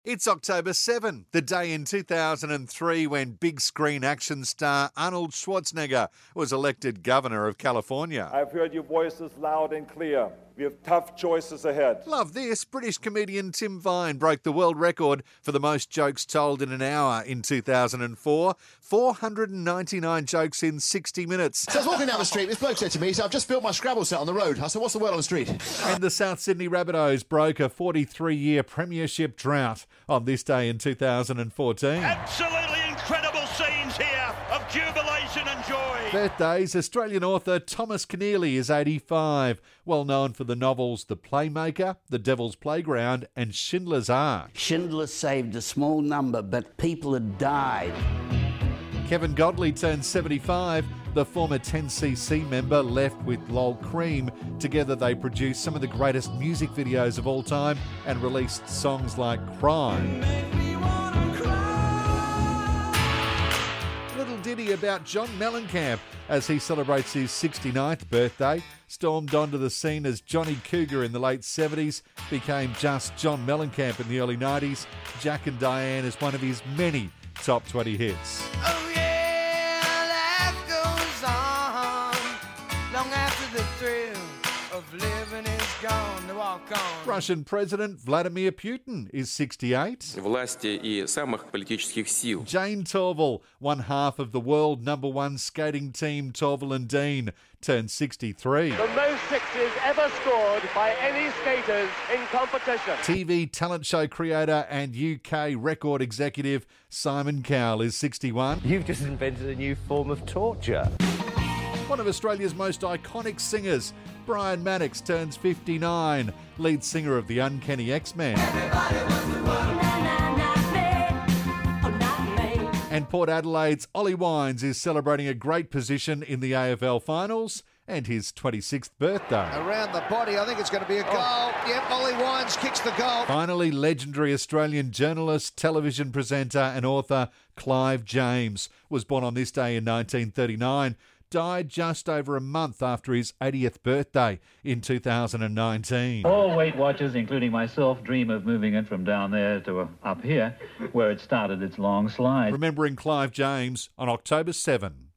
It's October 7, the day in 2003 when big screen action star Arnold Schwarzenegger was elected Governor of California. I've heard your voices loud and clear. We have tough choices ahead. Love this. British comedian Tim Vine broke the world record for the most jokes told in an hour in 2004. 499 jokes in 60 minutes. So I was walking down the street, this bloke said to me, he said, "I've just built my Scrabble set on the road." I said, "What's the word on the street?" And the South Sydney Rabbitohs broke a 43-year premiership drought on this day in 2014. Absolutely incredible scenes here of jubilation and joy. Birthdays: Australian author Thomas Keneally is 85, well known for the novels The Playmaker, The Devil's Playground and Schindler's Ark. Schindler saved a small number, but people had died. Kevin Godley turned 75. The former 10cc member left with Lol Cream. Together they produced some of the greatest music videos of all time and released songs like Cry. Little ditty about John Mellencamp as he celebrates his 69th birthday. Stormed onto the scene as Johnny Cougar in the late 70s, became just John Mellencamp in the early 90s. Jack and Diane is one of his many top 20 hits. Oh yeah, life goes on long after the thrill of living is gone to walk on. Russian President Vladimir Putin is 68. Власти и самых политических сил. Jane Torval, one half of the world #1 skating team Torval and Dean, turned 63. The most sixes ever scored by any skaters in competition. TV talent show creator and UK record executive Simon Cowell is 61. You've just invented a new form of torture. One of Australia's most iconic singers, Brian Maddox, turns 59, lead singer of the Uncanny X-Men. And Port Adelaide's Ollie Wines is celebrating a great position in the AFL finals and his 26th birthday. Around the body, I think it's going to be a goal. Yep, Ollie Wines kicks the goal. Finally, legendary Australian journalist, television presenter and author Clive James was born on this day in 1939. Died just over a month after his 80th birthday in 2019. All Weight Watchers, including myself, dream of moving it from down there to up here, where it started its long slide. Remembering Clive James on October 7.